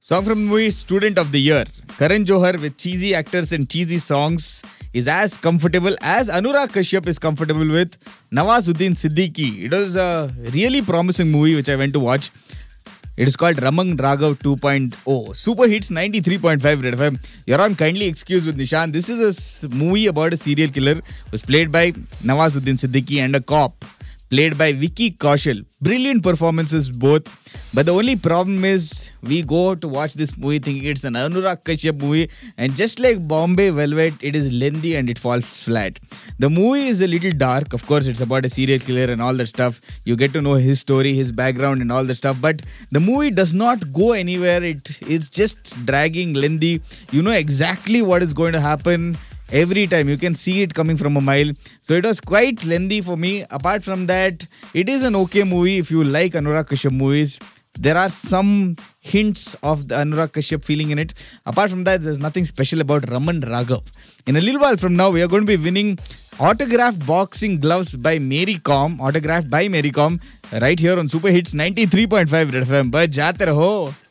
Song from the movie Student of the Year. Karan Johar with cheesy actors and cheesy songs is as comfortable as Anurag Kashyap is comfortable with Nawazuddin Siddiqui. It was a really promising movie which I went to watch. It is called Raman Raghav 2.0. Super Hits 93.5 Red FM. You're on kindly excuse with Nishan. This is a movie about a serial killer. It was played by Nawazuddin Siddiqui and a cop played by Vicky Kaushal. Brilliant performances both. But the only problem is we go to watch this movie thinking it's an Anurag Kashyap movie, and just like Bombay Velvet, it is lengthy and it falls flat. The movie is a little dark. Of course, it's about a serial killer and all that stuff. You get to know his story, his background and all that stuff. But the movie does not go anywhere. It's just dragging, lengthy. You know exactly what is going to happen. Every time you can see it coming from a mile. So it was quite lengthy for me. Apart from that, it is an okay movie if you like Anurag Kashyap movies. There are some hints of the Anurag Kashyap feeling in it. Apart from that, there's nothing special about Raman Raghav. In a little while from now, we are going to be winning autographed boxing gloves by Mary Com. Autographed by Mary Com. Right here on Super Hits 93.5 Red FM. But jaate raho.